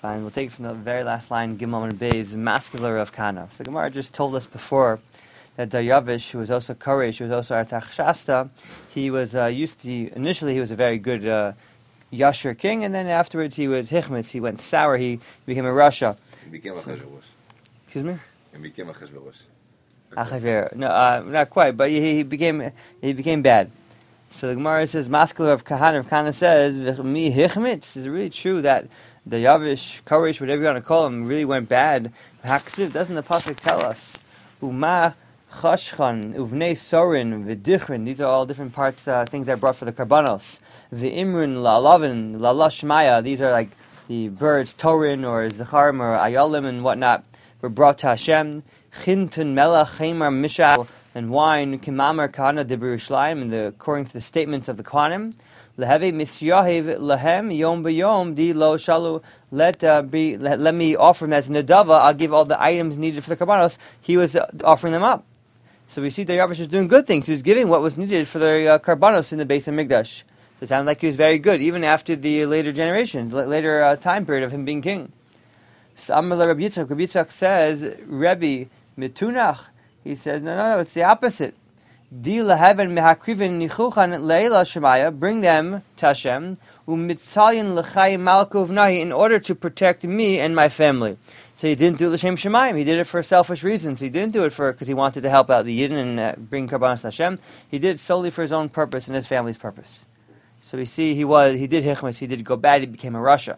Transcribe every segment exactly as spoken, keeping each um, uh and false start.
Fine, we'll take it from the very last line, Gimel and Beis, masculine of Kana. So Gemara just told us before that Daryavish, who was also Koresh, who was also Artach Shasta, he was uh, used to, initially he was a very good uh, Yashir king, and then afterwards he was Hichmetz, he went sour, he became a Rasha. He became a Cheshvaros. Excuse me? He became a Cheshvaros. Achaver. No, uh, not quite, but he, he became he became bad. So the Gemara says, masculine of Kahana, of Kahana says, mi Hichmetz, is it really true that the Yavish, Koresh, whatever you want to call him, really went bad? Haksiv, doesn't the pasuk tell us? Uma Chashchan, Uvnei Sorin, V'dichrin, these are all different parts, uh, things that are brought for the Karbanos. V'imrin, La'lavin, La'lashmaya, these are like the birds, Torin, or Zecharim, or Ayalim, and whatnot, were brought to Hashem. Chintun, Melach, Chemar, Mishal, and wine, Kimamar, Kahana, de Yerushalayim, and the, according to the statements of the Kohanim, Leheve Misyahiv Lahem Yom B'Yom Di Lo Shalu. Let uh, be let, let me offer him as Nadava. I'll give all the items needed for the Karbanos. He was uh, offering them up. So we see Daryavish was doing good things. He was giving what was needed for the uh, Karbanos in the base of Mikdash. It sounded like he was very good, even after the later generations, l- later uh, time period of him being king. So Amar Rabbi Yitzchak, Rabbi Yitzchak says, Rebbe Mitunach. He says, no, no, no, it's the opposite. Di lahaven mehakrivin nichuchan leila shemaya, bring them to Hashem, umitzalyin l'chayim malkuv nahi, in order to protect me and my family. So he didn't do l'shem shemayim. He did it for selfish reasons. He didn't do it for because he wanted to help out the Yidden and uh, bring karbanos to Hashem. He did it solely for his own purpose and his family's purpose. So we see he was he did hichmas. He did go bad. He became a Rasha.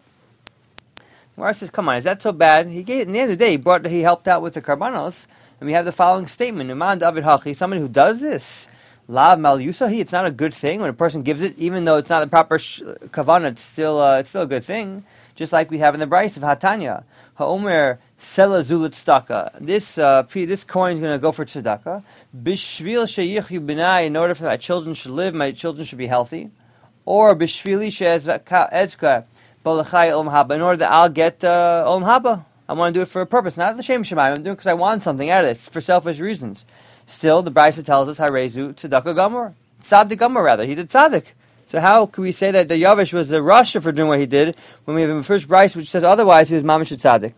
Gemara says, "Come on, is that so bad?" He gave. In the end of the day, he brought. He helped out with the karbanos. And we have the following statement: Uman David Hachi, somebody who does this, Lav Mal Yusahi, it's not a good thing when a person gives it, even though it's not the proper sh- kavanah, it's still uh, it's still a good thing. Just like we have in the Bryce of Hatanya, Ha'omer Sela Zulit Tzedakah. This uh, this coin is going to go for tzedakah. Bishvil Sheyichyu B'nai, in order for my children should live, my children should be healthy. Or Bishvili She'ezka Balachai Olam Haba, in order that I'll get uh, Olam Haba. I want to do it for a purpose, not the Shem Shemayim. I'm doing it because I want something out of this, for selfish reasons. Still, the Brisa tells us, Harezu Tzedakah Gamor. Tzaddik Gamor, rather. He did Tzaddik. So how can we say that the Yavish was a Rasha for doing what he did, when we have the first Brisa which says otherwise, he was Mamash Tzaddik?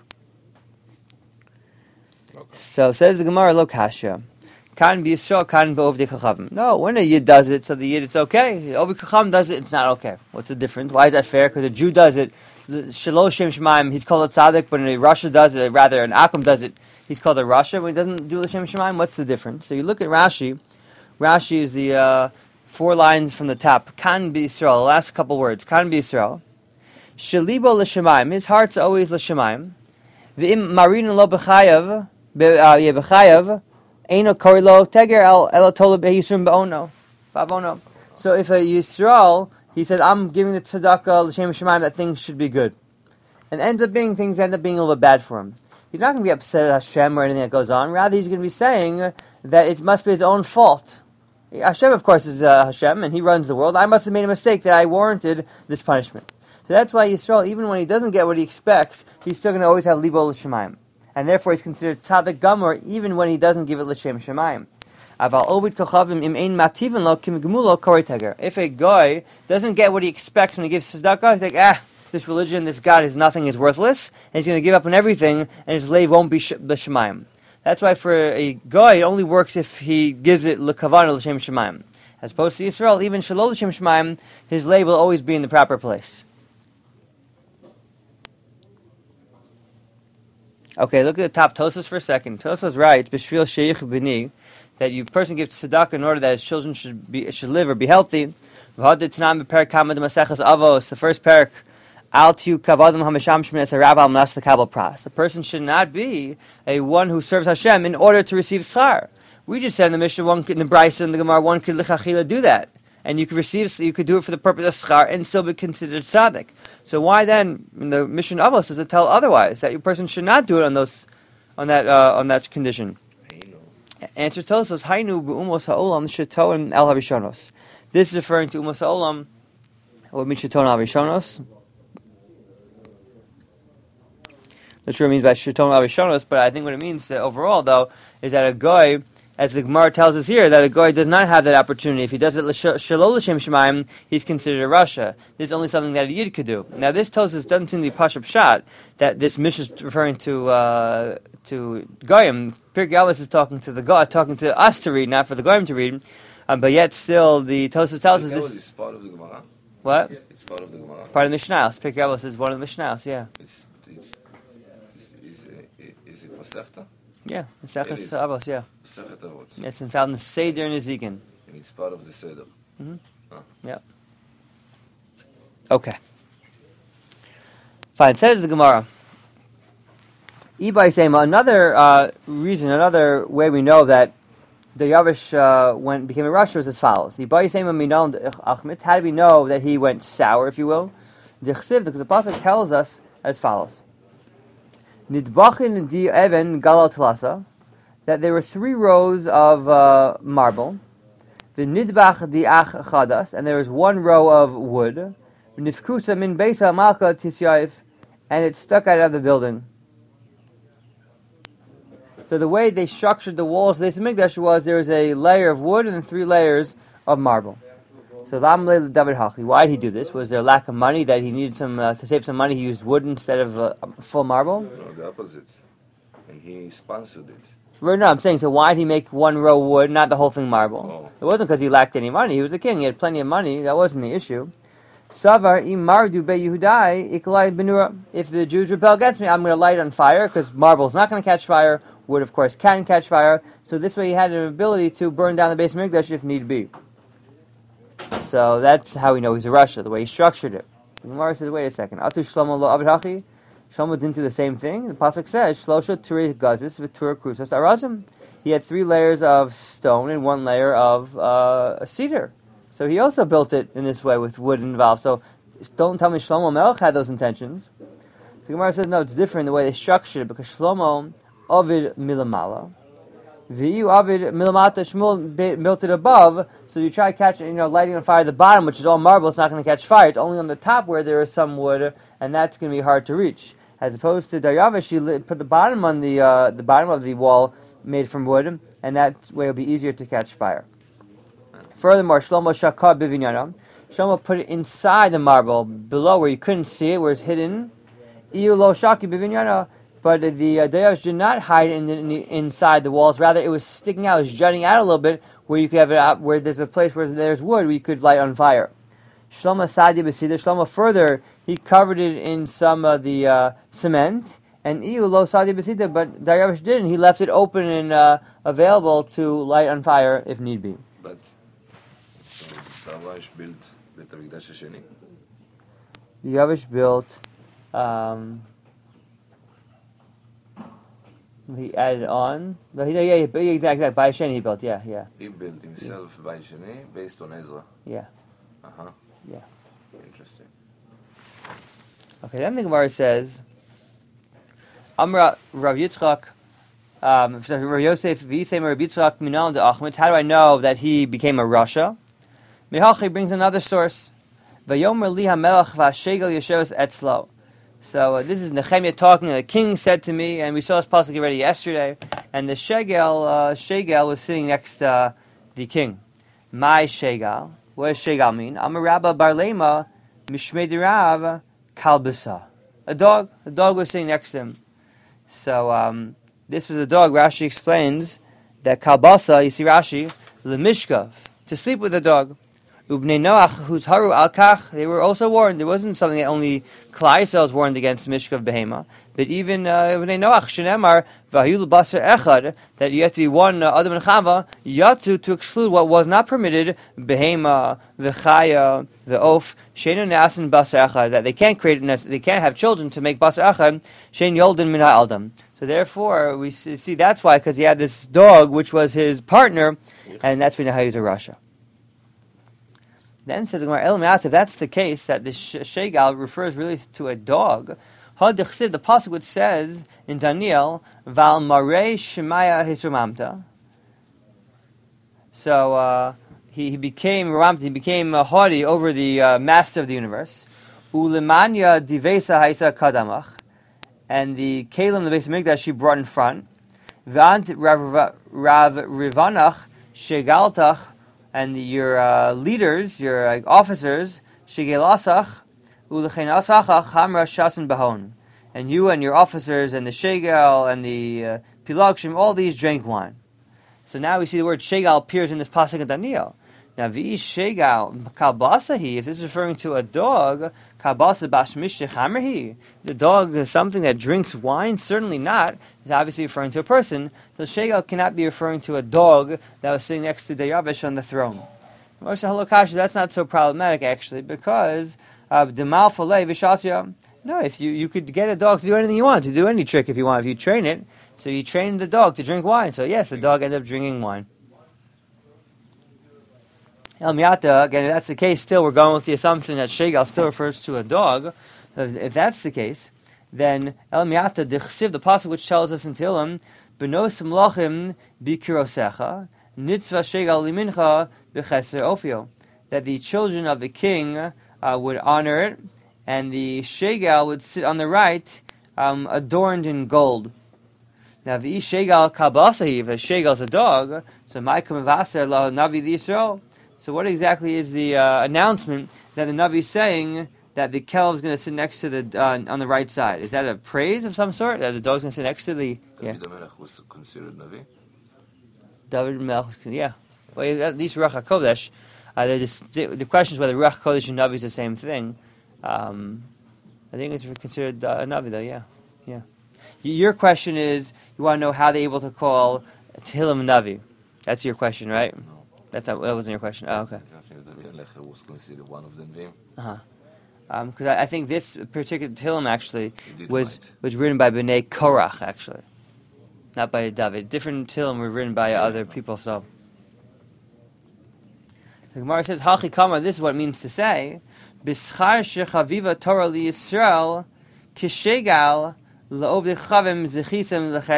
Okay. So says the Gemara, Lo Kasha. Kan be Yisrael, kan be Ovdei Chachavim. No, when a Yid does it, so the Yid, it's okay. Ovdei Chacham does it, it's not okay. What's the difference? Why is that fair? Because a Jew does it, Shelo Shem Shemaim, he's called a tzaddik, but when a Rasha does it, rather an Akum does it, he's called a Rasha. When he doesn't do the Shem Shemaim, what's the difference? So you look at Rashi. Rashi is the uh, four lines from the top. Kan be Yisrael, the last couple words. Kan be Yisrael. Shelibo l'Shemaim, his heart's always l'Shemaim. V'im marin lo b'chayav, b'chayav, eino kori lo teger el elotol b'yisrum b'ono. B'avono. So if a Yisrael, he said, I'm giving the tzedakah, l'shem shemaim, that things should be good. And ends up being, things end up being a little bit bad for him. He's not going to be upset at Hashem or anything that goes on. Rather, he's going to be saying that it must be his own fault. Hashem, of course, is uh, Hashem, and he runs the world. I must have made a mistake that I warranted this punishment. So that's why Yisrael, even when he doesn't get what he expects, he's still going to always have libo l'shemayim. And therefore, he's considered tzaddik gamor, even when he doesn't give it l'shem shemayim. If a guy doesn't get what he expects when he gives tzedakah, he's like, ah, this religion, this God is nothing, is worthless, and he's going to give up on everything, and his lave won't be b'shemayim. That's why for a guy, it only works if he gives it l'kavan l'shem shemayim. As opposed to Yisrael, even shalol l'shem shemayim, his lave will always be in the proper place. Okay, look at the top Tosfos for a second. Tosfos writes, B'shvil sheich b'ni, that you person gives tzedakah in order that his children should be should live or be healthy. The first parak, Al tu kavadim hamisham shmin es harav al manas lekabel pras. A person should not be a one who serves Hashem in order to receive schar. We just said in the Mishnah, one could, in the Brisa and the Gemara, one could lichachila do that, and you could receive, you could do it for the purpose of schar and still be considered tzaddik. So why then, in the Mishnah Avos, does it tell otherwise that a person should not do it on those, on that, uh, on that condition? Answer tells us, Hainu b'umos ha'olam shetoim el harishonos. This is referring to umos ha'olam, or mishton al harishonos. That's what it means by shton al harishonos, but I think what it means uh, overall, though, is that a guy as the Gemara tells us here, that a goy does not have that opportunity. If he does it shalol l'shem shemaim, he's considered a rasha. This is only something that a yid could do. Now, this Tosfos doesn't seem to be pashut pshat that this Mishnah is referring to uh, to goyim. Pirkei Avos is talking to the go- talking to us to read, not for the goyim to read. Um, but yet, still, the Tosfos tells us this. Is part of the Gemara. What? It's part of the Gemara. Part of the Mishnayos. Pirkei Avos is one of the Mishnayos. Yeah. It's it's is is, is it Masechta? Yeah, Maseches Avos. Yeah. Masechet Avot. It's in found in the Seder and Ezekiel. And it's part of the Seder. Mm-hmm. Huh. Yeah. Okay. Fine. Says the Gemara. Ibai Sema. Another uh, reason, another way we know that the Yavish uh, went became a rasha was as follows. Ibai Sema Minal Achmet. How do we know that he went sour, if you will? The Chsiv, because the pasuk tells us as follows. Nidbachin di even galal tlasa, that there were three rows of uh, marble. The nidbach di ach chadas, and there was one row of wood. Nifkusa min beisa malka tisyaif, and it stuck out of the building. So the way they structured the walls of the Beis Hamikdash was there was a layer of wood and then three layers of marble. So Lam Le David Hachi. Why did he do this? Was there lack of money that he needed some uh, to save some money? He used wood instead of uh, full marble. No, the opposite. And he sponsored it. Right, no, I'm saying, so why did he make one row wood, not the whole thing marble? Oh. It wasn't because he lacked any money. He was the king. He had plenty of money. That wasn't the issue. Savar imardu be Yehudai iklai benura. If the Jews rebel against me, I'm going to light on fire, because marble is not going to catch fire. Wood, of course, can catch fire. So this way he had an ability to burn down the Beis Hamikdash if need be. So that's how we know he's a rasha, the way he structured it. The Gemara says, wait a second. Atu Shlomo lo Abed Hachi. Shlomo didn't do the same thing. The pasuk says, Shlosha Turei Gazis v'Tur Krusas Arazim. He had three layers of stone and one layer of uh, cedar. So he also built it in this way with wood involved. So don't tell me Shlomo Melech had those intentions. The Gemara says, no, it's different the way they structured it, because Shlomo Ovid Milamala. V'yu Avid Milamata Shmuel built it above, so you try to catch, you know, lighting on fire the bottom, which is all marble, it's not going to catch fire. It's only on the top where there is some wood, and that's going to be hard to reach. As opposed to Daryavish, he put the bottom on the uh, the bottom of the wall made from wood, and that way it'll be easier to catch fire. Furthermore, Shlomo Shakah Bivinyana, Shlomo put it inside the marble, below where you couldn't see it, where it's hidden. Iu Lo Shaki Bivinyana. But the uh, Dayavish did not hide in the, in the, inside the walls. Rather, it was sticking out, it was jutting out a little bit, where you could have it out, where there's a place where there's wood, where you could light on fire. Shlomo Sadi B'Sida. Shlomo further, he covered it in some of the uh, cement, and Iu Lo Sadi B'Sida. But Dayavish didn't. He left it open and uh, available to light on fire if need be. But so Dayavish built the Hamikdash Sheni. Dayavish built. Um, He added on. No, he, yeah, yeah, exactly, exactly. By Sheni he built, yeah, yeah. He built himself by Sheni based on Ezra. Yeah. Uh-huh. Yeah. Interesting. Okay, then the Gemara says, Amra Rav Yitzchak, um, Rav Yosef, V'yisem Rav Yitzchak, Minal de Achmet. How do I know that he became a rasha? Mehachi brings another source. Vayomer li hamelach v'ashegel yeshos etzlo. So uh, this is Nehemiah talking. The king said to me, and we saw this pasuk already yesterday. And the shegel, uh, shegel was sitting next to uh, the king. My shegel. What does shegel mean? I'm a rabba barlema mishmei dirav kalbasa. A dog. A dog was sitting next to him. So um, this was a dog. Rashi explains that kalbasa. You see Rashi, lemishkav, to sleep with a dog. Ubnei Noach, who's haru al kach, they were also warned. There wasn't something that only Klal Yisrael was warned against mishkav behema, but even Ubnei Noach, shenemar v'hayu l'baser echad, that you have to be one uh, Adam and Chava yatzu, to exclude what was not permitted, behema v'chaya v'of sheinu ne'asin baser echad, that they can't create, they can't have children to make baser echad shein yolden min ha'aldam. So therefore, we see that's why, because he had this dog which was his partner, and that's when he was a rasha. Then says if that's the case, that the shegal refers really to a dog, the pasuk which says in Daniel, Val Marei Shemaya Hisumamta. So uh, he, he became Ramta, he became uh, haughty over the uh, master of the universe. Ulemanya Divesa Haisa Kadamach, and the Kalim, the Beis Hamikdash, she brought in front. V'ant Rav Rav Rivanach shegaltach, and your uh, leaders, your uh, officers, shegelasach ulechenasach hamra shasin bahon, and you and your officers and the shegel and the uh, pilagshim, all these drank wine. So now we see the word shegal appears in this pasuk in Daniel. Now, v'ish shegal kalbasahi, if this is referring to a dog, kalbasa bashmish chamerhi, the dog is something that drinks wine? Certainly not. It's obviously referring to a person. So shegal cannot be referring to a dog that was sitting next to Dayavish on the throne. Moshe Halakash, that's not so problematic actually, because of the malfalei vishatya. No, if you, you could get a dog to do anything you want, to do any trick if you want, if you train it. So you train the dog to drink wine. So yes, the dog ended up drinking wine. El Miata, again, if that's the case, still we're going with the assumption that shegal still refers to a dog. If that's the case, then El Miata, the chsiv, the pasuk which tells us in Tehillim, Benos Mlachim Bikirosecha, Nitzvah Shegal Limincha Becheser Ofio, that the children of the king uh, would honor it, and the shegal would sit on the right, um, adorned in gold. Now, the shegal kabasahi, if a shegal is a dog, so ma'ikam vaser la navi Yisrael. So, what exactly is the uh, announcement that the navi is saying that the kelv is going to sit next to the uh, on the right side? Is that a praise of some sort that the dog's going to sit next to the? Yeah. David HaMelech was considered navi. David HaMelech, yeah. Well, at least Ruach HaKodesh. Uh, the, the question is whether Ruach HaKodesh and navi is the same thing. Um, I think it's considered uh, a navi, though. Yeah, yeah. Your question is, you want to know how they're able to call Tehillim Navi. That's your question, right? No. That's not, that wasn't your question. Oh, okay. I think David HaMelech was considered one of the Nevi'im. Uh-huh. Because um, I, I think this particular Tehillim actually was right. was written by Bnei Korach, actually. Not by David. Different Tehillim were written by yeah, other no. people, so. The Gemara says, Hachi Kamar, this is what it means to say, B'schar shechaviva Torah li Yisrael, kishegal so this is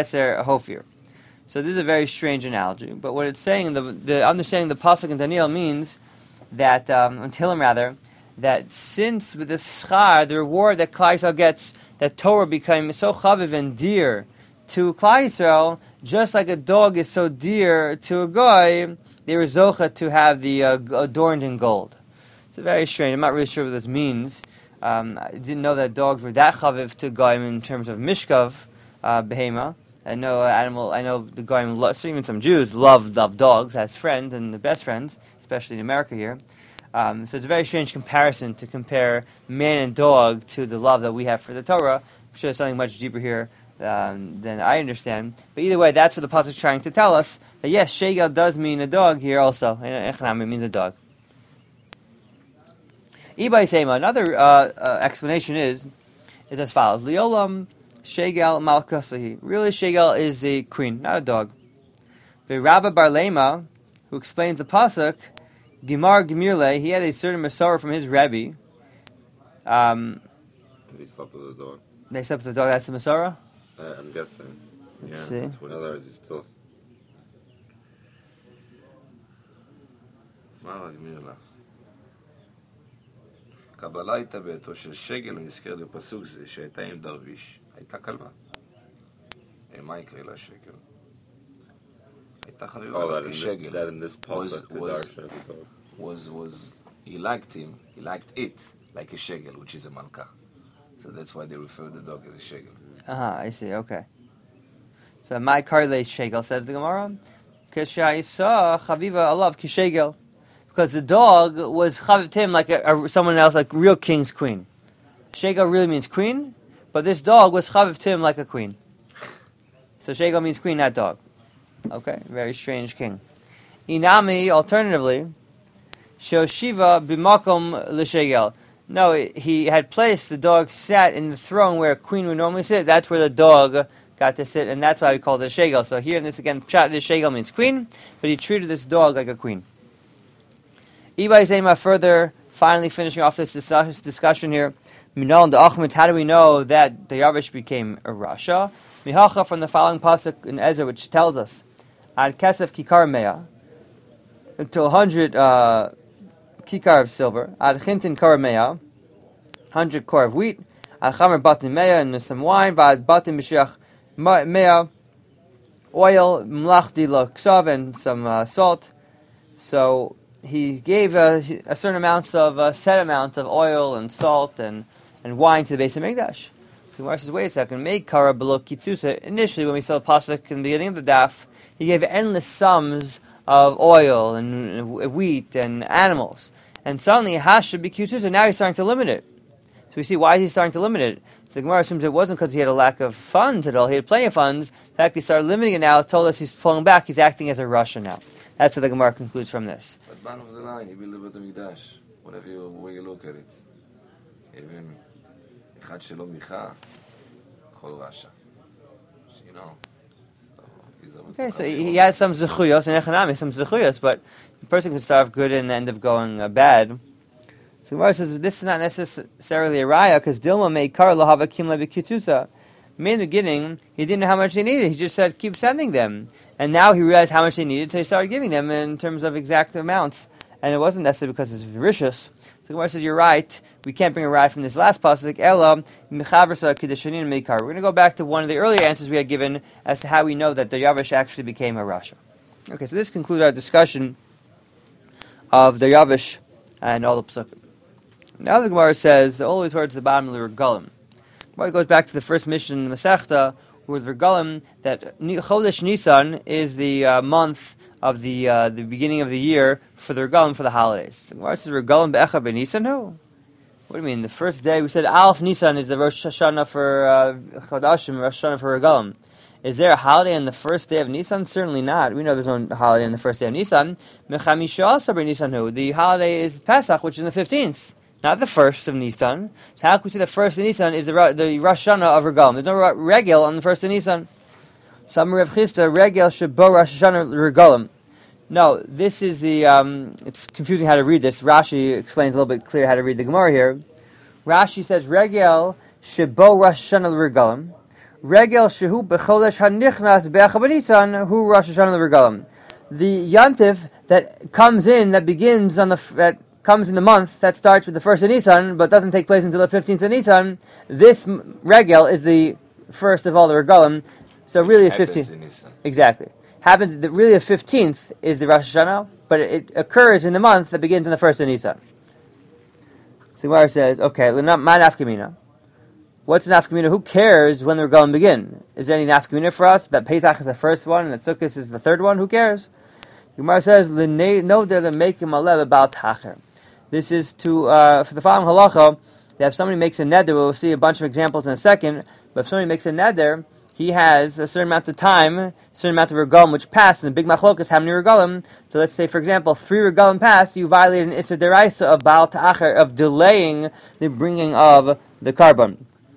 a very strange analogy, but what it's saying, the, the understanding the pasuk in Daniel means that, um, in Tehillim rather, that since with the schar, the reward that Klal Yisrael gets, that Torah became so chaviv and dear to Klal Yisrael, just like a dog is so dear to a goy, they were zocha to have the uh, adorned in gold. It's very strange. I'm not really sure what this means. Um, I didn't know that dogs were that chaviv to goyim in terms of mishkav, uh, behema. I know animal. I know the goyim, lo- so even some Jews love love dogs as friends and the best friends, especially in America here. Um, so it's a very strange comparison to compare man and dog to the love that we have for the Torah. I'm sure there's something much deeper here um, than I understand. But either way, that's what the pasuk is trying to tell us. That yes, shegal does mean a dog here also. Echnam, it means a dog. Ibai Sema, another uh, uh, explanation is is as follows: Liolam shegal malkasahi. Really, shegal is a queen, not a dog. The Rabbi Bar Lema, who explains the pasuk, Gimar Gemirle, he had a certain Masorah from his Rebbe. Um, he slept with the dog. They slept with the dog. That's the Masorah. Uh, I'm guessing. Yeah. See? In other words, it's still. קבלה הייתה ביתו של שגל נזכרת בפסוק זה שהייתה עם דרוויש, הייתה כלבה. מה יקרה לה שגל? הייתה חביבה כשגל. That in this pasuk was, was, was, he liked him, he liked it, like a shegel, which is a malka. So that's why they refer to the dog as a shegel. Uh-huh, I see, okay. So my karle shegel, says the Gemara, Kishai saw chaviva alav kishegel. Because the dog was chaviv to him like a, a, someone else, like real king's queen. Shegal really means queen, but this dog was chaviv to him like a queen. So Shegal means queen, not dog. Okay, very strange king. Inami, alternatively, Shoshiva bimakom l'Shegel. No, he had placed the dog sat in the throne where a queen would normally sit. That's where the dog got to sit, and that's why we call it a Shegel. So here in this again, pshat, this Shegel means queen, but he treated this dog like a queen. Ibai Zema further, finally finishing off this discussion here. Minal and the Achmet, how do we know that the Yavish became a Rasha? Mihacha from the following pasuk in Ezra, which tells us, Ad Kesef Kikar Mea, until one hundred uh, Kikar of silver, Ad Chintin Kar Mea, one hundred kor of wheat, Ad Chamer Batin Mea, and some wine, Vad Batin Mashiach Mea, oil, mlachdi lo ksav, and some uh, salt. So he gave a, a certain amount of a set amount of oil and salt and, and wine to the base of Mikdash. So Gemara says, wait a second, make kara below kitzusa. Initially, when we saw the pasuk in the beginning of the daf, he gave endless sums of oil and wheat and animals, and suddenly hash should be kitzusa. Now he's starting to limit it. So we see why he's starting to limit it. So the Gemara assumes it wasn't because he had a lack of funds at all. He had plenty of funds. In fact, he started limiting it now. Told us he's pulling back. He's acting as a Russia now. That's what the Gemara concludes from this. But bottom of the line, he built the Beit HaMikdash. Whatever you, way you look at it. Even Echad Shelo Micha, Chol Rasha. You know. So, he's okay, so he, he has some zechuyos and economics, some zechuyos, but the person could start off good and end up going uh, bad. So Gemara says this is not necessarily a raya because Dilma made kar lahava kimla b'kitzusa. In the beginning, he didn't know how much they needed. He just said, keep sending them. And now he realized how much they needed, so he started giving them in terms of exact amounts. And it wasn't necessarily because it's vicious. So Gemara says, you're right. We can't bring a ride from this last pasuk. Ela mechaversa kedushanin meikar. We're going to go back to one of the earlier answers we had given as to how we know that the Yavish actually became a Rasha. Okay, so this concludes our discussion of the Yavish and all the psukim. Now the Gemara says, all the way towards the bottom of the Regalim. Gemara goes back to the first mission in the Masechta, with Regalim, that Chodesh Nisan is the uh, month of the uh, the beginning of the year for the Regalim for the holidays. The Gemara says, Regalim be'echa be'Nisan? No. What do you mean? The first day, we said Aleph Nisan is the Rosh Hashanah for uh, Chodashim, Rosh Hashanah for Regalim. Is there a holiday on the first day of Nisan? Certainly not. We know there's no holiday on the first day of Nisan. Mechamisha Saber Nisan. The holiday is Pesach, which is on the fifteenth. Not the first of Nisan. So how can we say the first of Nisan is the, the Rosh Hashanah of Regalim? There's no regel on the first of Nisan. Some Rav Chisda, regel shebo Rosh Hashanah Regalim. No, this is the, um, it's confusing how to read this. Rashi explains a little bit clear how to read the Gemara here. Rashi says, regel shebo Rosh Hashanah Regalim. Regel shehu bechodesh hanichnas be'echa b'Nisan hu Rosh Hashanah Regalim. The yantiv that comes in, that begins on the, that comes in the month that starts with the first of Nisan, but doesn't take place until the fifteenth of Nisan. This regel is the first of all the regalim. So really, the fifteenth exactly happens. The, really, the fifteenth is the Rosh Hashanah, but it, it occurs in the month that begins on the first of Nisan. So the Gemara says, "Okay, my nafkamina. What's nafkamina? Who cares when the regalim begin? Is there any nafkamina for us that Pesach is the first one and that Sukkot is the third one? Who cares?" The Gemara says, "No, they're the making malev about tacher." This is to, uh, for the following halacha, that if somebody makes a neder, we'll see a bunch of examples in a second, but if somebody makes a neder, he has a certain amount of time, a certain amount of regalim which passed, and the big machlok is how many regalim. So let's say, for example, three regalim passed, you violated an Isser Deraisa of Baal Ta'acher, of delaying the bringing of the carbon.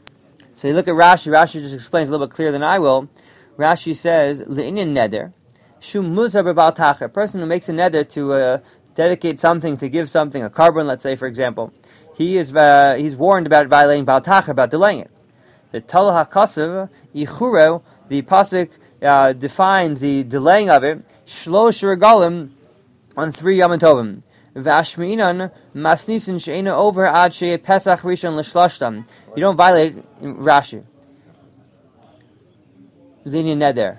So you look at Rashi, Rashi just explains a little bit clearer than I will. Rashi says, Le'inyan neder, shum muzar b'Baal Ta'acher, a person who makes a neder to uh, dedicate something, to give something, a carbon, let's say, for example, he is uh, he's warned about violating Baal Ta'acher, about delaying it. The Talah HaKasav, Yichuro, the pasuk uh, defines the delaying of it, Shlosh Regalim, on three Yom Tovim. V'ashmi'inan masnisin she'ena over ad she'eh Pesach Rishon l'shlashtam. You don't violate it, Rashi. Linyan neder.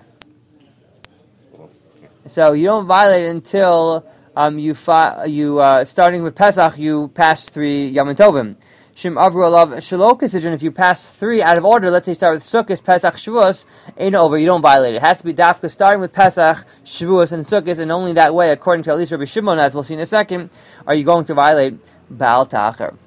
So you don't violate it until um, you fi- you uh, starting with Pesach, you pass three Yom Tovim. Shim avru alav shelo kesijon. If you pass three out of order, let's say you start with Sukkot, Pesach, Shavuos, ain't over. You don't violate it. It has to be dafka starting with Pesach, Shavuos, and Sukkot, and only that way, according to at least Rabbi Shimon, as we'll see in a second, are you going to violate Baal Ta'acher.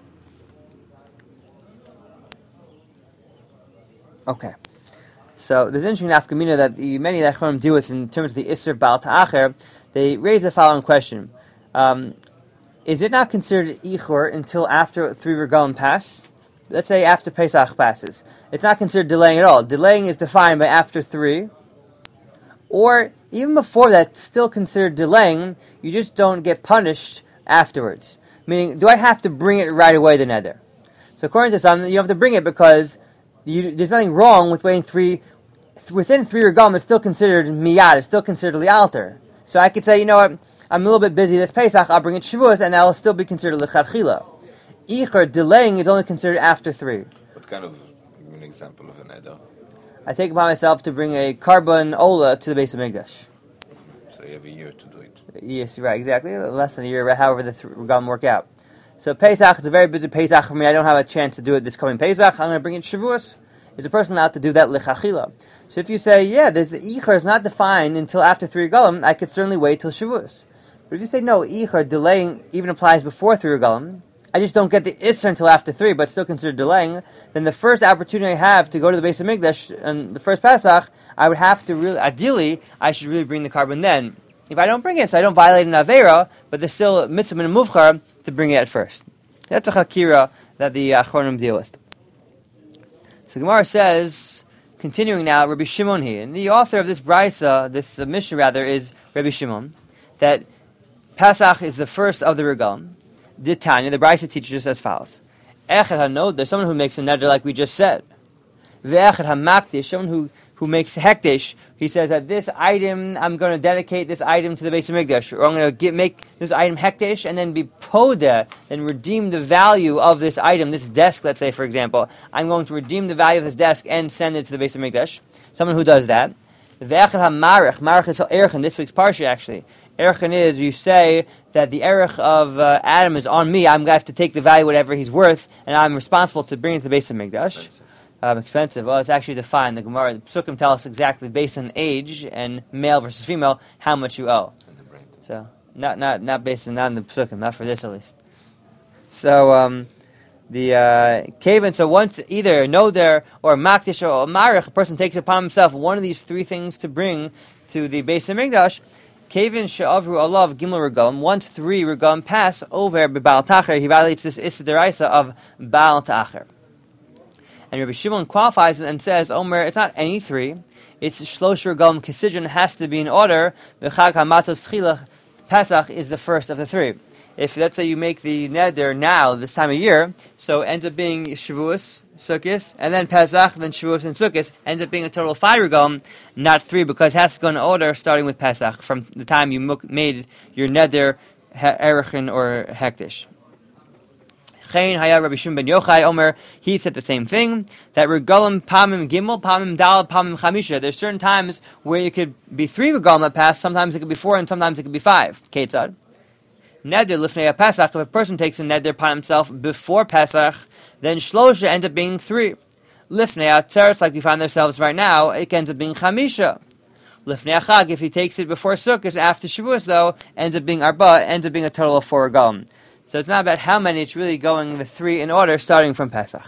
Okay. So there's an interesting nafkamina that the, many that Chachamim deal with in terms of the Isser Baal Ta'acher. They raise the following question. Um, Is it not considered ichur until after three regalim pass? Let's say after Pesach passes. It's not considered delaying at all. Delaying is defined by after three. Or even before that, it's still considered delaying. You just don't get punished afterwards. Meaning, do I have to bring it right away, the neder? So according to some, you don't have to bring it because you, there's nothing wrong with waiting three. Within three regalim, it's still considered miyad. It's still considered li'alter. So I could say, you know what? I'm a little bit busy this Pesach, I'll bring it Shavuos, and that'll still be considered L'chadchila. Ichur, delaying, is only considered after three. What kind of, give me an example of a neder? I take upon myself to bring a carbon ola to the Beis Hamikdash. So you have a year to do it. Yes, right, exactly. Less than a year, however the th- regalim work out. So Pesach is a very busy Pesach for me. I don't have a chance to do it this coming Pesach. I'm going to bring it Shavuos. Is a person allowed to do that lichachila? So if you say, yeah, there's the Ichar is not defined until after three regalim, I could certainly wait till Shavuos. But if you say, no, Ichar, delaying even applies before three regalim, I just don't get the Isser until after three, but still considered delaying, then the first opportunity I have to go to the Beis Hamikdash on the first Pesach, I would have to really, ideally, I should really bring the carbon then. If I don't bring it, so I don't violate an Avera, but there's still a mitzvah and a muvchar to bring it at first. That's a chakira that the Achronim deal with. So Gemara says, continuing now, Rabbi Shimon here, and the author of this brisa, this uh, Mishnah rather, is Rabbi Shimon, that Pesach is the first of the regalim. The Tanya, the brisa teaches us as follows: Echad hanod, there's someone who makes a neder like we just said. Ve'echad hamakdish, someone who who makes hekdesh. He says that this item, I'm going to dedicate this item to the Beis Hamikdash, or I'm going to get, make this item hekdesh and then be poda and redeem the value of this item, this desk, let's say, for example. I'm going to redeem the value of this desk and send it to the Beis Hamikdash. Someone who does that. Ve'echad hamarech, marech is erech this week's parsha actually. Erech is, you say that the erech of uh, Adam is on me, I'm going to have to take the value whatever he's worth, and I'm responsible to bring it to the Beis Hamikdash. Um, expensive. Well, it's actually defined. The Gemara, the Psukim tell us exactly based on age and male versus female how much you owe. So not not not based on not in the Psukim, not for this at least. So um, the uh, Kavan. So once either Noder or Makdish or Marich, a person takes upon himself one of these three things to bring to the Beis Hamikdash. Kavan she'avru alav gimel regalim. Once three regalim pass over b'Baal Tacher, he violates this Issa Deraisa of Baal Tacher. And Rabbi Shimon qualifies it and says, Omer, it's not any three. It's Shlosh Regalim Kisidron has to be in order. V'chag hamatzos tchilach, Pesach is the first of the three. If, let's say, you make the neder now, this time of year, so it ends up being Shavuos, Sukkot, and then Pesach, then Shavuos and Sukkot, ends up being a total of five Regalim, not three, because it has to go in order starting with Pesach, from the time you made your neder, Erechin, or Hektish. Rabbi Shimon ben Yochai Omer, he said the same thing, that regalim pamim gimel, pamim dal, pamim chamisha. There's certain times where it could be three regalim that pass, sometimes it could be four, and sometimes it could be five. Ketzad. Neder lifnei Pesach, if a person takes a neder upon himself before Pesach, then shlosha ends up being three. Lifnei atzeres, like we find ourselves right now, it ends up being chamisha. Lifnei achag, if he takes it before Sukkot, after Shavuos though, ends up being arba, ends up being a total of four regalim. So it's not about how many, it's really going the three in order, starting from Pesach.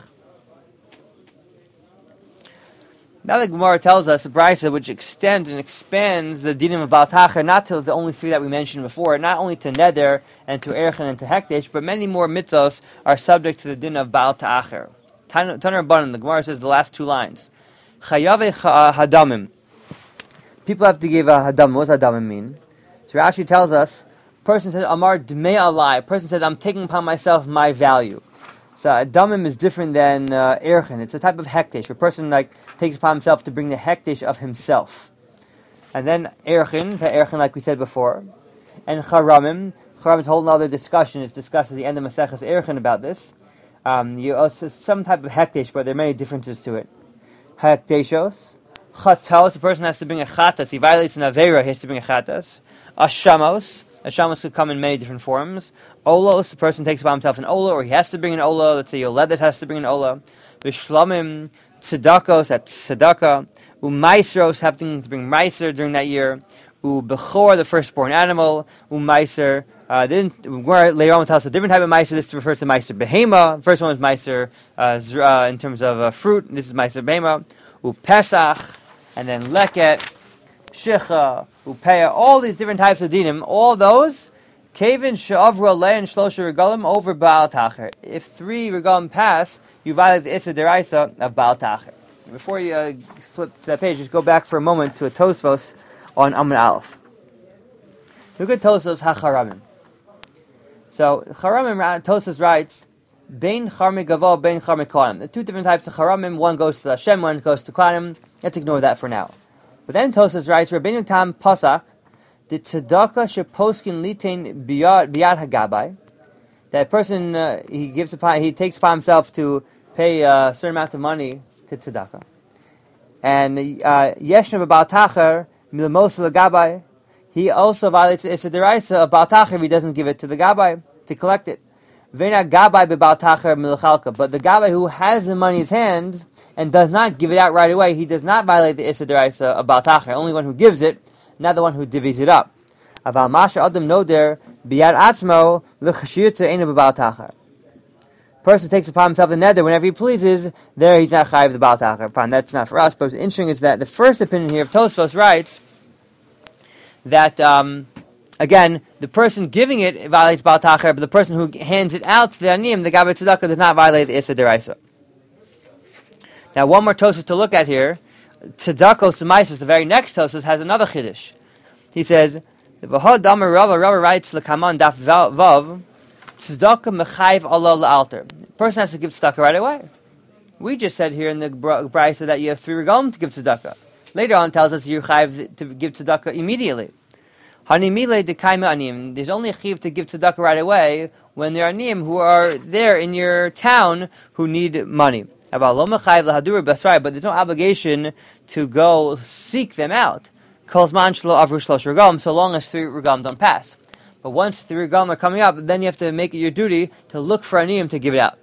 Now the Gemara tells us a brisa which extends and expands the dinim of Baal Tacher, not to the only three that we mentioned before, not only to Neder and to Erechin and to Hekdesh, but many more mitzvos are subject to the din of Baal Tacher. Taner Rabbanan, the Gemara says the last two lines. Chayave hadamim. People have to give a hadam. What does hadamim mean? So Rashi tells us, person says, Amar Dmei Alai. A person says, I'm taking upon myself my value. So Adamim is different than uh, Erchin. It's a type of hektish. A person like takes upon himself to bring the hektish of himself. And then Erchin, the Erchin like we said before. And Charamim. Charamim is a whole other discussion. It's discussed at the end of Maseches Erchin about this. Um, you also, some type of hektish, but there are many differences to it. Hektishos. Chatos. A person has to bring a chatas. He violates an avera. He has to bring a chatas. Ashamos. Ashamos could come in many different forms. Olos, the person takes upon himself an ola, or he has to bring an ola. Let's say Yoledet has to bring an ola. Vishlamim, tzedakos, that's tzedakah. Umaisros, having to bring meiser during that year. Ubechor, the firstborn animal. Umeiser, uh, then later on tells us a different type of meiser. This refers to meiser behema. The first one is meiser uh, uh, in terms of uh, fruit. This is meiser behema. Upesach, and then leket, shicha, upeya, all these different types of dinim, all those, kevin she'avra le and shlosha regalim over Baal Tacher. If three regalim pass, you violate the Issa Deraisa of Baal Tacher. Before you uh, flip to that page, just go back for a moment to a Tosfos on Amud Aleph. Look at Tosfos HaCharamim. So, Charamim, Tosfos writes, Bein Charmi Gavo, Bein Charmi Kohanim. The two different types of Charamim, one goes to Hashem, one goes to Kohanim. Let's ignore that for now. But then Tosfos writes, Rabbeinu Tam Pasak, the tzedakah sheposkin litain biyad hagabai. That person uh, he gives upon, he takes upon himself to pay a certain amount of money to tzedakah. And Yeshna B'Baal Tacher Milamos L'Gabai, he also violates the Issa Deraisa of Baal Tacher if he doesn't give it to the Gabai to collect it. Vena Gabai B'Baal Tacher Milchalka, but the Gabai who has the money in his hands and does not give it out right away, he does not violate the Issa Deraisa of Baal Tacher. Only one who gives it, not the one who divvies it up. Aval Masha Adam Noder Biyad Atzmo L'Chashiyut Eina B'Baal Tacher. Person takes upon himself the nether whenever he pleases, there he's not chayiv the Baal Tacher. Fine, that's not for us, but what's interesting is that the first opinion here of Tosfos writes that, um, again, the person giving it violates Baal Tacher, but the person who hands it out to the Aniyim, the Gabbai Tzedakah, does not violate the Issa Deraisa. Now, one more Tosfos to look at here. Tzedakos Semaisis, the very next Tosfos, has another Chiddush. He says, V'hod Damar Rava, Rava writes, L'kaman daf vav, Tzedakah mechayiv Allah la'alter. The person has to give tzedakah right away. We just said here in the Brisa that you have three regalim to give tzedakah. Later on, it tells us you're chayiv to give tzedakah immediately. Hanimile dekaima anim. There's only a chayiv to give tzedakah right away when there are anim who are there in your town who need money. But there's no obligation to go seek them out. So long as three regalim don't pass. But once three regalim are coming up, then you have to make it your duty to look for aniyim to give it out.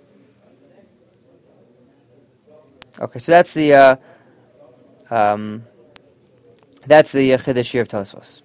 Okay, so that's the uh, um, that's the uh, Chiddush here of Tosfos.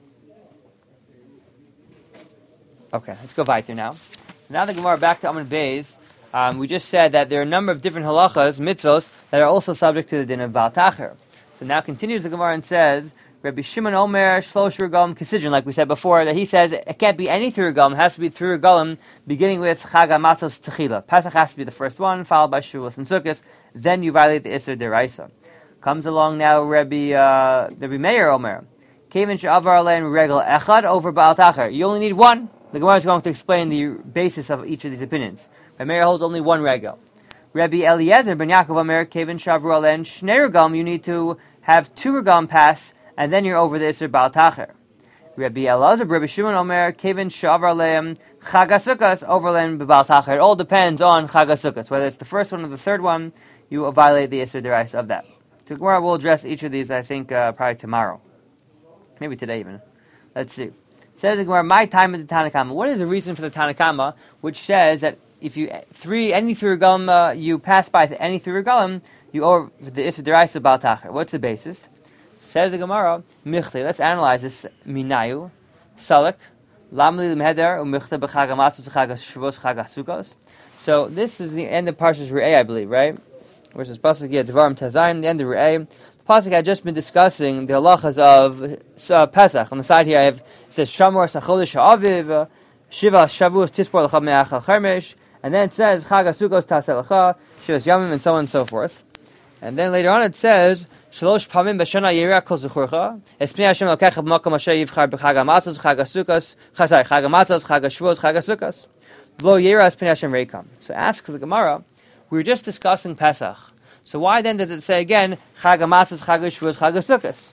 Okay, let's go weiter now. Now the Gemara back to Amud Beis. Um, we just said that there are a number of different halachas, mitzvos, that are also subject to the din of Baal Tacher. So now continues the Gemara and says, Rabbi Shimon Omer Shlosh Regalim Kisidron, like we said before, that he says it can't be any three regalim, it has to be three regalim, beginning with Chag HaMatzos Techila. Pesach has to be the first one, followed by Shavuos and Sukkot. Then you violate the Isser Deraisa. Comes along now Rabbi uh, Rabbi Meir Omer, Kevin She'avar Alein Regel Echad over Baal Tacher. You only need one. The Gemara is going to explain the basis of each of these opinions. Rabbi Meir holds only one regel. Rabbi Eliezer Ben Yaakov Omer Kevin She'avar Alein Shnei Regalim. You need to have two regalim pass, and then you're over the Isser Baal Tacher. Rabbi Elazar, Rabbi Shimon Omer, Kevin Shavar Leim, Chag HaSukkos, over Leim Baal Tacher. It all depends on Chag HaSukkos. Whether it's the first one or the third one, you violate the Isser Deraisa of that. So Gemara will address each of these, I think, uh, probably tomorrow. Maybe today even. Let's see. Says the Gemara, my time at the Tanakama. What is the reason for the Tanakama, which says that if you three any three regalim, uh, you pass by any three regalim, you over the Isser Deraisa Baal Tacher? What's the basis? Says the Gemara, Michte, let's analyze this. Minayu, Salak, Lamli Lemheder, Umichte B'Chag HaMatzos, Chag HaShavuos, Chag HaSukkos. So this is the end of Parshas Re'eh, I believe, right? Where's this pasuk? Yeah, Devarim Tazayin, the end of Re'eh. The pasuk had just been discussing the halachas of uh, Pesach. On the side here, I have it says Shamor Sachodesh Ha'aviv, Shiva Shavuos Tispor L'cha Me'achal Chermesh, and then it says Chag HaSukkos Taseh L'cha, Shivas Yamim, and so on and so forth. And then later on it says Shalosh Pamim B'Shana Yirah Kol Zechurcha Es Pnei Hashem Lokecha B'Makom Asher Yivchar B'Chag HaMatzos Chag HaSukkos Chazai Chag HaMatzos Chag HaShavuos Chag HaSukkos V'lo Yirah Es Pnei Hashem Reikam. So asks the Gemara, we were just discussing Pesach, so why then does it say again Chag HaMatzos Chag HaShavuos Chag HaSukkos?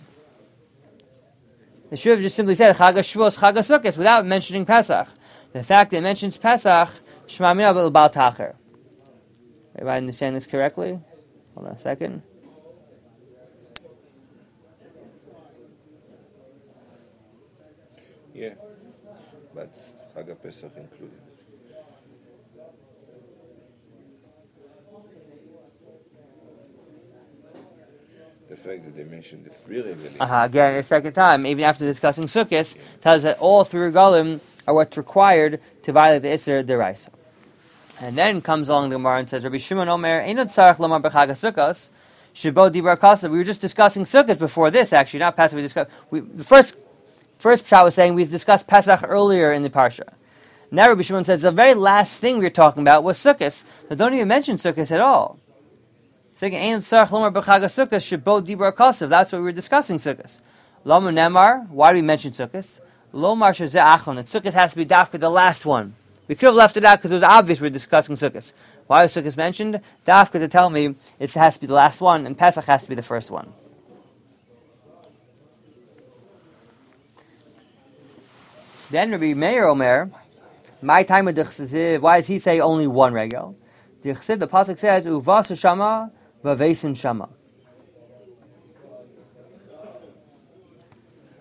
It should have just simply said Chag HaShavuos Chag HaSukkos without mentioning Pesach. The fact that it mentions Pesach Shema Mina B'Baal Tacher. Am I understand this correctly? Hold on a second. Yeah, but Chag HaPesach included. The fact that they mentioned the three regalim. Uh-huh, again, a second time, even after discussing Sukkot, yeah. Tells us that all three regalim are what's required to violate the Isser Deraisa. And then comes along the Gemara and says, Rabbi Shimon Omer, Einot Tzarech Lomar B'Chag HaSukkos, Shebo Dibra Kasa. We were just discussing Sukkot before this, actually, not Pesach. We discussed we, the first first pshat was saying we discussed Pesach earlier in the parsha. Now Rabbi Shimon says the very last thing we were talking about was Sukkot. So don't even mention Sukkot at all. Saying Einot Tzarech Lomar B'Chag HaSukkos, Shebo Dibra Kasa. That's what we were discussing Sukkot. Lama Nemar. Why do we mention Sukkot? Lomar Shezeh Achron. That Sukkot has to be dafka the last one. We could have left it out because it was obvious we were discussing Sukkot. Why was Sukkot mentioned? Dafka to tell me it has to be the last one, and Pesach has to be the first one. Then Rabbi Meir Omer, my time with the Chesiv, why does he say only one regel? The Chesiv, the pasuk says, Uvas Shama, Vavesim Shama.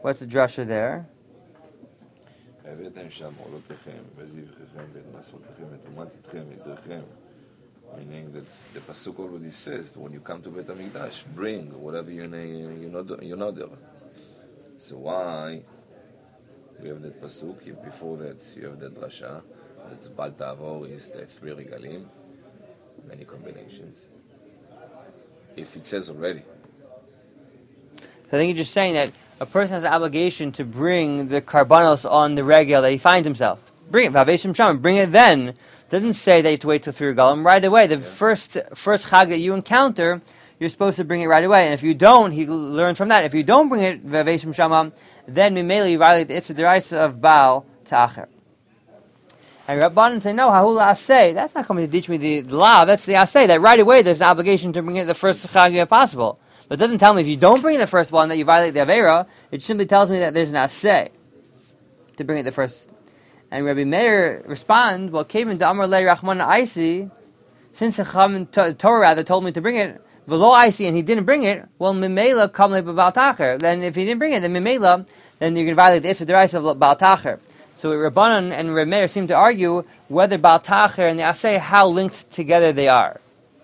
What's the drasha there? הבאתם שם עולותיכם וזבחיכם ואת מסעותיכם וטומאת אתכם ודרכם. Meaning that the pasuk already says that when you come to Beit HaMikdash, bring whatever you know, you know there. So why we have that pasuk? Before that, you have that drasha. That Bal Tavor is the three regalim, many combinations. If it says already. So I think you're just saying that a person has an obligation to bring the karbanos on the regal that he finds himself. Bring it, Vaveshim Sham, bring it then. It doesn't say that you have to wait till three regalim. Right away, the yeah. first first chag that you encounter, you're supposed to bring it right away. And if you don't, he learns from that. If you don't bring it, Vaveshim Sham, then Mimeli you violate the Itzad Deraisa of Baal Ta'acher. And Rabbanan say, no, Hahula Asay, that's not coming to teach me the law, that's the Asay, that right away there's an obligation to bring it the first chag possible. But it doesn't tell me if you don't bring it the first one that you violate the Avera, it simply tells me that there's an Asay to bring it the first. And Rabbi Meir responds, well, Kevin to Amar Le Rachman Aisi, since the Chacham Torah rather told me to bring it, Velo Aisi, and he didn't bring it, well, Mimela Kam Le Baal Tacher. Then if he didn't bring it, then Mimela, then you're going to violate the Issa Derais of Baal Tacher. So Rabbanan and Rabbi Meir seem to argue whether Baal Tacher and the Asay, how linked together they are.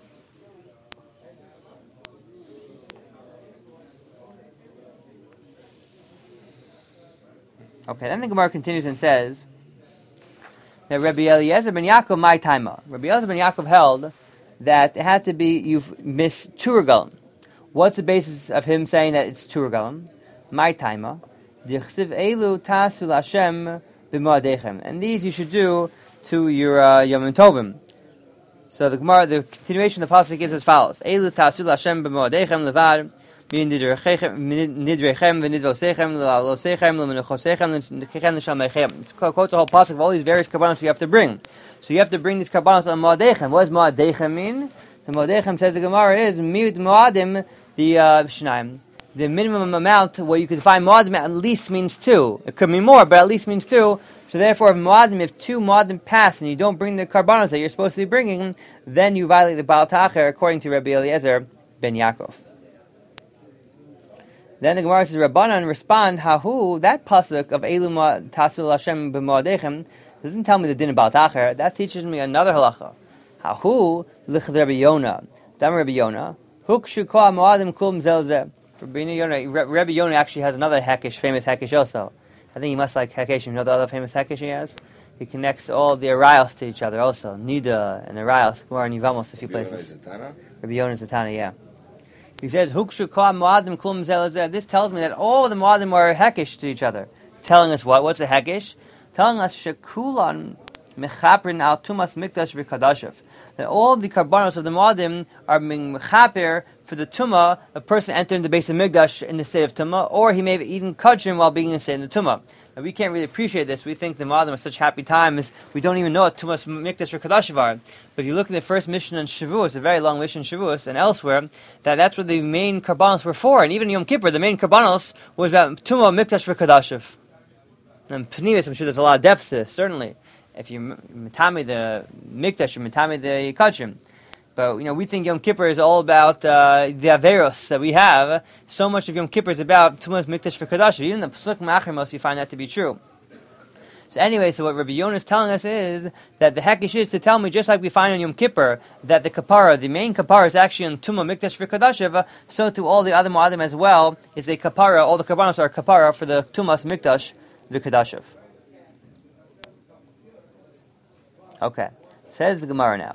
Okay, then the Gemara continues and says that Rabbi Eliezer ben Yaakov, my taima. Rabbi Eliezer ben Yaakov held that it had to be, you've missed two regalim. What's the basis of him saying that it's two regalim? My taima. Dichsiv elu tasu l'Hashem b'moadechem. And these you should do to your uh, Yom Tovim. So the Gemara, the continuation of the pasuk is as follows: Elu tasu l'Hashem b'moadechem levad. Nidrechem v'nidvosechem l'alosechem l'menachosechem l'kechem l'shalmechem. It quotes the whole pasuk of all these various karbanos you have to bring. So you have to bring these karbanos on Moadechem. What does Moadechem mean? So Moadechem, says the Gemara, is miut moadim the uh, shnaim. The minimum amount where you can find moadim at least means two. It could be more, but at least means two. So therefore, if moadim, if two moadim pass and you don't bring the karbanos that you're supposed to be bringing, then you violate the Baal Tacher, according to Rabbi Eliezer ben Yaakov. Then the Gemara says, Rabbanan respond, Hahu, that pasuk of Elu Tasul Hashem b'Moadechem doesn't tell me the din of Baal Tacher. That teaches me another halacha. Hahu lichd Rabbi Yonah. Dam Rabbi Yonah. Hukshu koa moadim kulm zelzeh. Rabbi Yonah, Rabbi Yonah actually has another Hekesh, famous Hekesh also. I think he must like Hekesh. You know the other famous Hekesh he has? He connects all the Arayos to each other also. Nida and Arayos. Gemara and Yivamos, a few places. Rabbi Yonah is a Tana, yeah. He says, Hukshu koa moadim kulm zelzeh. This tells me that all the moadim are Hekesh to each other. Telling us what? What's a Hekesh? Telling us shekulan mechaprin al tumas mikdash v'kadashav, that all the karbanos of the moadim are being mechaper for the tumah, a person entering the base of mikdash in the state of tumah, or he may have eaten kachim while being in the state of the tumah. Now we can't really appreciate this. We think the moadim are such happy times. We don't even know what tumas mikdash v'kadashav are. But if you look at the first mission in Shavuos, a very long mission in Shavuos, and elsewhere, that that's what the main karbanos were for. And even Yom Kippur, the main karbanos was about tumah mikdash v'kadashav. And Pnimis, I'm sure there's a lot of depth to this, certainly. If you mitami the mikdash, you mitami the kachim. But, you know, we think Yom Kippur is all about uh, the Averos that we have. So much of Yom Kippur is about Tumas Mikdash for Kadasha. Even the Pesuk Machrimos, you find that to be true. So anyway, so what Rabbi Yonah is telling us is that the Hekesh is to tell me, just like we find on Yom Kippur, that the Kapara, the main Kapara is actually on Tumah Mikdash for Kadasha, so to all the other Moadim as well, is a Kapara, all the Karbanos are Kapara for the Tumas Mikdash v'Kadashav. Okay, says the Gemara now.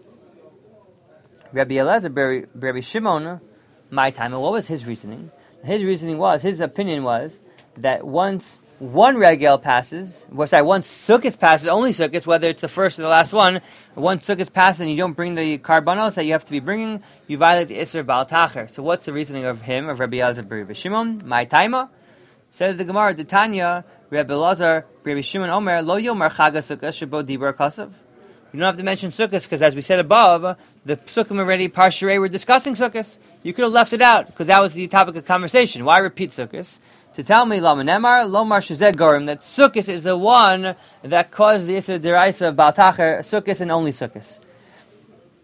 Rabbi Eliezer, Rabbi Shimon, my time, and what was his reasoning? His reasoning was, his opinion was, that once one regel passes, or sorry, once sukkot passes, only sukkot, whether it's the first or the last one, once sukkot passes and you don't bring the karbanos that you have to be bringing, you violate the Isser Baal Tacher. So what's the reasoning of him, of Rabbi Eliezer, Rabbi Shimon, my time? Says the Gemara, the Tanya, Rabbi Elazar, Rabbi Shimon Omer, Lo Yomer Chaga Sukkah Shabo Dibur Kasav. You don't have to mention Sukkahs because, as we said above, the Psukim already, Parsharei, were discussing Sukkahs. You could have left it out because that was the topic of conversation. Why repeat Sukkahs? To tell me, Lama Nemar, Lomar Shezeh Gorim, that Sukkahs is the one that caused the Issa Deraisa of Baal Tacher, Sukkahs and only Sukkahs.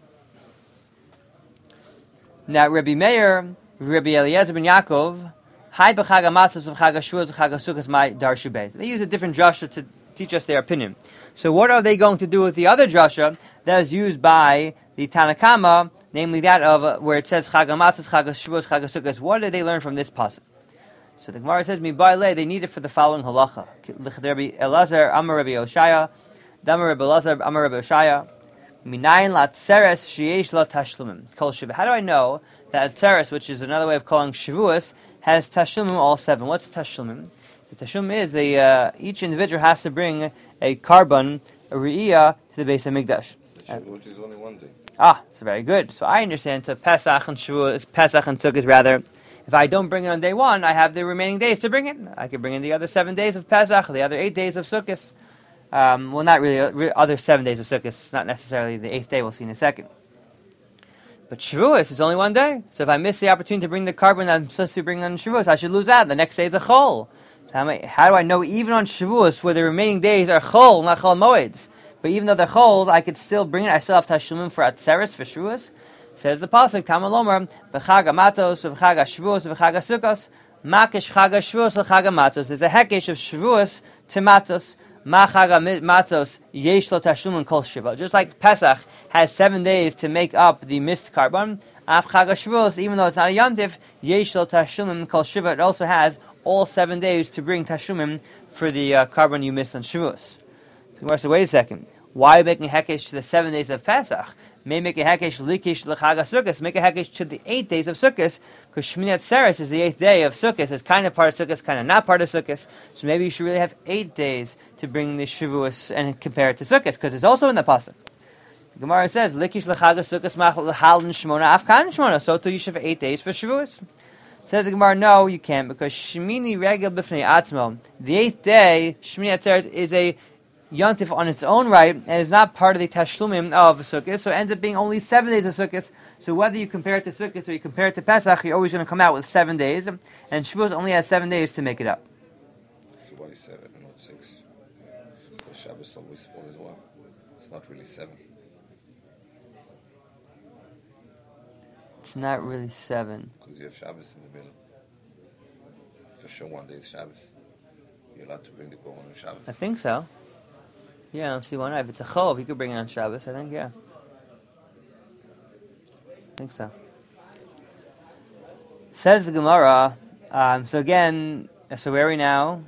Now, Rabbi Meir, Rabbi Eliezer ben Yaakov, Hai b'chag hamatzos v'chag hashvuos v'chag hasukkos my darshu beis. They use a different drasha to teach us their opinion. So what are they going to do with the other drasha that is used by the Tanakama, namely that of uh, where it says chag hamatzos, chag hashvuos, chag hasukkos? What did they learn from this pasuk? So the Gemara says, "Mibayle." They need it for the following halacha. Rabbi Elazar, Amar Rabbi Oshaya, Damar Rabbi Elazar, Amar Rabbi Oshaya. Minayin latzeres sheyesh la tashlumim kol shiva. How do I know that tzeres, which is another way of calling shavuos, has tashlumim all seven? What's tashlumim? The tashlumim is the uh, each individual has to bring a carbon, a re'iyah, to the Beis Hamikdash. Which is only one day. Ah, so very good. So I understand. So Pesach and Shavuos, Pesach and Sukkot rather. If I don't bring it on day one, I have the remaining days to bring it. I could bring in the other seven days of Pesach, the other eight days of Sukkot. Um, well, not really, uh, other seven days of Sukkot, not necessarily the eighth day, we'll see in a second. But Shavuos is only one day. So if I miss the opportunity to bring the carbon that I'm supposed to be bringing on Shavuos, I should lose out. The next day is a Chol. So how, am I, how do I know even on Shavuos, where the remaining days are Chol, not Chol Moeds? But even though they're Chols, I could still bring it. I still have Tashlumim for Atzeres, for Shavuos. Says the pasuk, Tamalomar, v'chag hamatzos, v'chag hashvuos, v'chag hasukkos, makish chag hashvuos, v'chag hamatzos. There's a hekesh of Shavuos to matzos. Ma chag hamatzos, yesh lo tashlumim kol shiva. Just like Pesach has seven days to make up the missed carbon, af chag hashvuos, even though it's not a yontif, yesh lo tashlumim kol shiva. It also has all seven days to bring tashlumim for the uh, carbon you missed on Shavuos. So, so wait a second. Why are you making a hekesh to the seven days of Pesach? May make a hekesh likish l'chag Sukkos. Make a hekesh to the eight days of Sukkos, because Shmini Atzeres is the eighth day of Sukkos. It's kind of part of Sukkos, kind of not part of Sukkos. So maybe you should really have eight days to bring the Shavuos and compare it to Sukkos, because it's also in the pasuk. The Gemara says likish l'chag Sukkos mach l'hal shmona afkan shmona. So too you should have eight days for Shavuos. Says the Gemara, no, you can't, because Shmini regel b'fnei atzmo. The eighth day, Shmini Atzeres, is a Yontif on its own right, and is not part of the Tashlumim of Sukkot, so it ends up being only seven days of Sukkot. So whether you compare it to Sukkot or you compare it to Pesach, you're always going to come out with seven days, and Shavuos only has seven days to make it up. So why seven and not six? Because Shabbos always four as well. It's not really seven. It's not really seven. Because you have Shabbos in the middle. For sure one day is Shabbos. You're allowed to bring the Korban on Shabbos. I think so. Yeah, let's see one. If it's a chov, you could bring it on Shabbos. I think, yeah. I think so. Says the Gemara. Um, so again, so where are we now?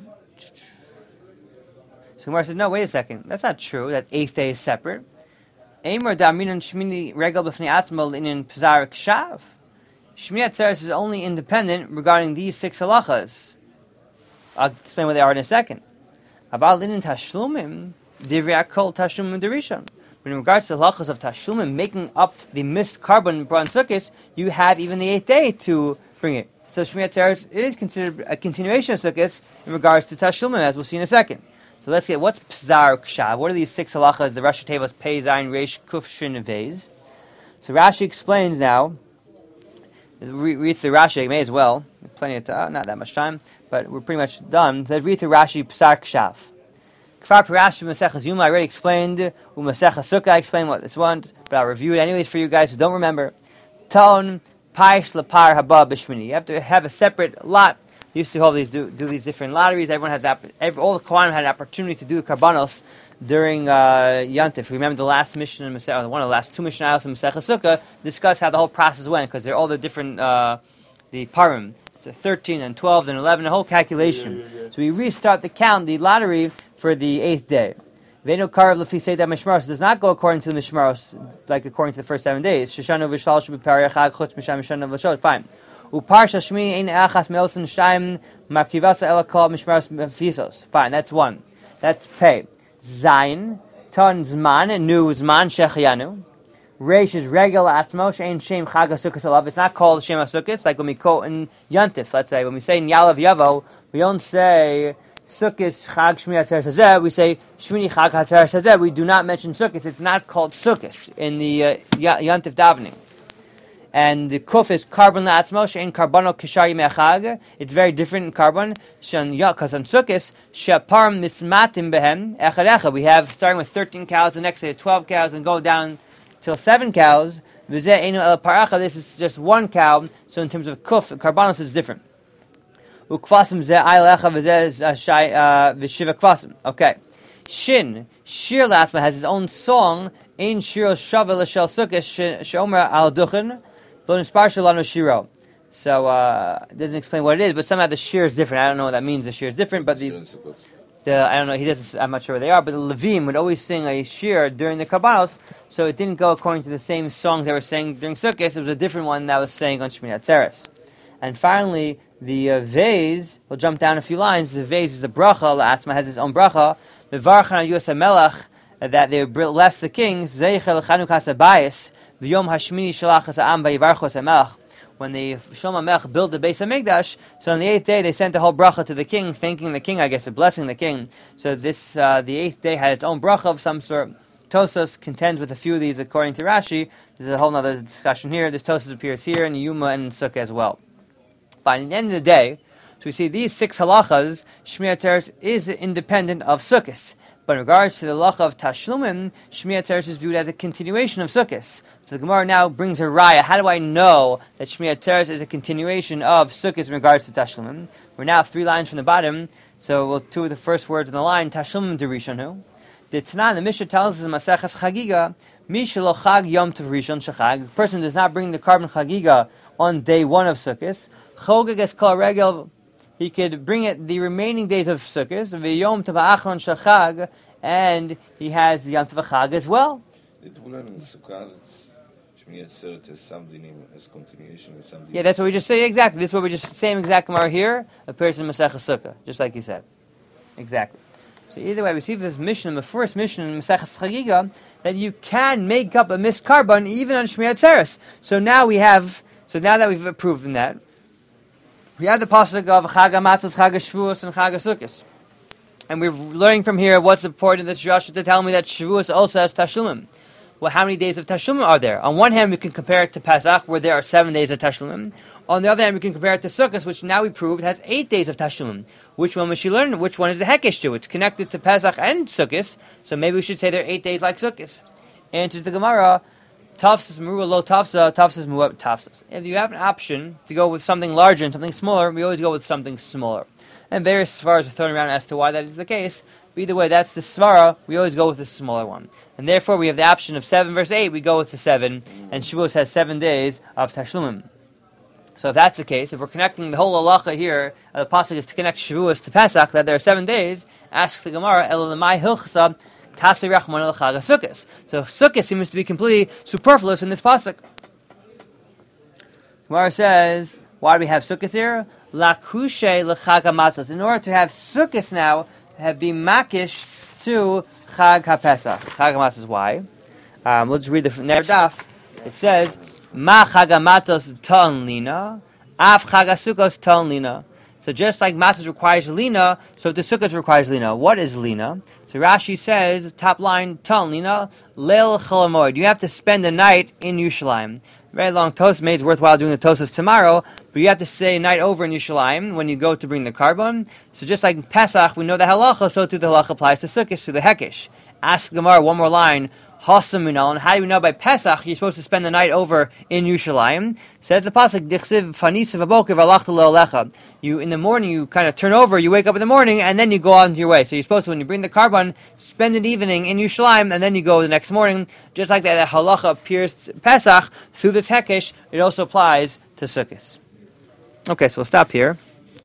So Gemara says, no, wait a second. That's not true. That eighth day is separate. Eimer da'aminan shmini regel b'fnei atzmo l'inin pizar kshav. Shmini Atzeres is only independent regarding these six halachas. I'll explain what they are in a second. About l'inin tashlumim. But in regards to the halachas of tashlumim, making up the missed carbon brought on Sukkot, you have even the eighth day to bring it. So Shmini Atzeres is considered a continuation of Sukkot in regards to tashlumim, as we'll see in a second. So let's get, what's Pzar Kshav? What are these six halachas? The Rashi tables Pei, Zayin, Reish, Kuf, Shin, and Vez. So Rashi explains now, read the Rashi, may as well, plenty of time, not that much time, but we're pretty much done. Let's read the Rashi Pzar Kshav. Kfar Parash Masechas Yuma, I already explained. Umasechas Sukkah, I explained what this was, but I'll review it anyways for you guys who don't remember. Ton Paish Lapar Haba B'Shmini. You have to have a separate lot. You used to hold these do, do these different lotteries. Everyone has every, all the Kohanim had an opportunity to do the Karbanos during uh, Yantif. Remember the last mission in Masechah, one of the last two missionaries in Masechas Sukkah discuss how the whole process went, because they're all the different uh, the parim. So thirteen and twelve and eleven, a whole calculation. Yeah, yeah, yeah. So we restart the count, the lottery, for the eighth day. Veno Karav Lefi Seidah Mishmaros does not go according to the Mishmaros, like according to the first seven days. Shoshanu v'Shal Shu B'Parei Chag Chutz Misham Mishana V'Shot. Fine. Uparsha Shmini Ein Achas Meosin Shtaim Makivasa Ela Kol Mishmaros Fisos. Fine, that's one. That's Pei. Zayin Ton Zman Nu Zman Shechianu. Reish is Regel Atzmo Shein Shem Chag HaSukkos Alav. It's not called Shem HaSukkos, like when we quote in Yantif, let's say. When we say in Yalav Yavo, we don't say Sukkos Chag Shmini Atzeres Hazeh, we say Shmini Chag Atzeres Hazeh. We do not mention Sukkos. It's not called Sukkos in the uh, Yantif davening. And the Kuf is Carbon La'atzmo Shein Karbono Kishar Yimei Chag. It's very different in Carbon. Because on Sukkos, Sheparim Mismatim Behem Echad Echad. We have, starting with thirteen cows, the next day is twelve cows, and go down till seven cows. This is just one cow, so in terms of kuf, karbanos is different. Ukvasim ze aylecha v'ze shai v'shiva kvasim. Okay. Shin, Shir Lasma has his own song, Ein Shir Shava L'Shel Sukkot, Shomer Al Duchen, Lo Nispar Shalanu Shiro. So, uh, it doesn't explain what it is, but somehow the shir is different. I don't know what that means, the shir is different, but the, the I don't know, he doesn't, I'm not sure where they are, but the Levim would always sing a shir during the Kabbalah, so it didn't go according to the same songs they were saying during Sukkot, it was a different one that was saying on Shmini Atzeres. And finally, the uh, Vez, we'll jump down a few lines, the Vez is the bracha, La'atzma has his own bracha, Mevarchan Yosef Melech, that they bless the kings. Zeichel Chanukas Abayis, V'yom Hashmini Shalachas Ha'am Vayivarchos HaMelech. When the Shlomo Melech built the Beis HaMikdash, so on the eighth day they sent a whole bracha to the king, thanking the king, I guess, and blessing the king. So this, uh, the eighth day had its own bracha of some sort. Tosos contends with a few of these according to Rashi. There's a whole other discussion here. This Tosos appears here in Yuma and Sukkah as well. But at the end of the day, so we see these six halachas, Shmini Atzeres is independent of Sukkot. But in regards to the halacha of Tashlumim, Shmini Atzeres is viewed as a continuation of Sukkot. So the Gemara now brings a raya. How do I know that Shmini Atzeres is a continuation of Sukkot in regards to Tashlumim? We're now three lines from the bottom, so we'll two of the first words in the line, Tashlumim derishonu. The Tanakh, the Mishnah tells us in Maseches Chagiga, Mi shelo chag yom tov rishon shechag. A person does not bring the carbon Chagiga on day one of Sukkot. Chogeg es kol regel. He could bring it the remaining days of Sukkot, v'yom tov ha'achron shachag, and he has the Yom Tov Chag as well. Yeah, that's what we just say exactly. This is what we just same exact Gemara here appears in Masechah Sukkah, just like you said, exactly. So either way, we see this mission, the first mission in Masechah Chagiga, that you can make up a missed carbon even on Shmini Atzeres. So now we have, so now that we've proven that. We have the pasuk of Chag HaMatzos, Chag HaShavuos, and Chag HaSukkos. And we're learning from here what's the point of this Joshua to tell me that Shavuos also has Tashlumim. Well, how many days of Tashlumim are there? On one hand, we can compare it to Pesach, where there are seven days of Tashlumim. On the other hand, we can compare it to Sukkot, which now we proved has eight days of Tashlumim. Which one we should learn? Which one is the Hekesh to? It's connected to Pesach and Sukkot, so maybe we should say there are eight days like Sukkot. Answers the Gemara, Tafsas Merua Lo Tafsa, Tafsas Muab Tafsas. If you have an option to go with something larger and something smaller, we always go with something smaller. And various svaras are thrown around as to why that is the case. But either way, that's the svara, we always go with the smaller one. And therefore, we have the option of seven verse eight, we go with the seven, and Shavuos has seven days of Tashlumim. So if that's the case, if we're connecting the whole halacha here, uh, the pasuk is to connect Shavuos to Pesach, that there are seven days, ask the Gemara, Elamai Hilchasa, Kasei Rachman El Chag HaSukkos. So Sukkot seems to be completely superfluous in this pasuk. Gemara says, why do we have Sukkot here? Lakushe L'Chag HaMatzos. In order to have Sukkot now, have been makish to Chag HaPesach. Chag HaMatzos, why? Um, let's read the next daf. It says, Ma Chag HaMatzos Ton Lina, Af Chag HaSukkos Ton Lina. So just like Matzos requires Lina, so the Sukkot requires Lina. What is Lina? So Rashi says, top line, Ton Lina, Leil Cholamoid. You have to spend the night in Yerushalayim. Very long toast, maybe it's worthwhile doing the toast tomorrow, but you have to stay a night over in Yerushalayim when you go to bring the carbon. So just like Pesach, we know the halacha, so too the halacha applies to Sukkot, to the Hekesh. Ask Gemara one more line, Hasaminal, and how do we know by Pesach you're supposed to spend the night over in Yerushalayim? Says the pasuk, Dichsiv Fanisiv Aboker V'alachta Le'olecha. You in the morning you kind of turn over, you wake up in the morning, and then you go on your way. So you're supposed to, when you bring the carbon, spend an evening in Yerushalayim, and then you go the next morning. Just like that, the halacha appears to Pesach through this Hekesh, it also applies to Sukkot. Okay, so we'll stop here.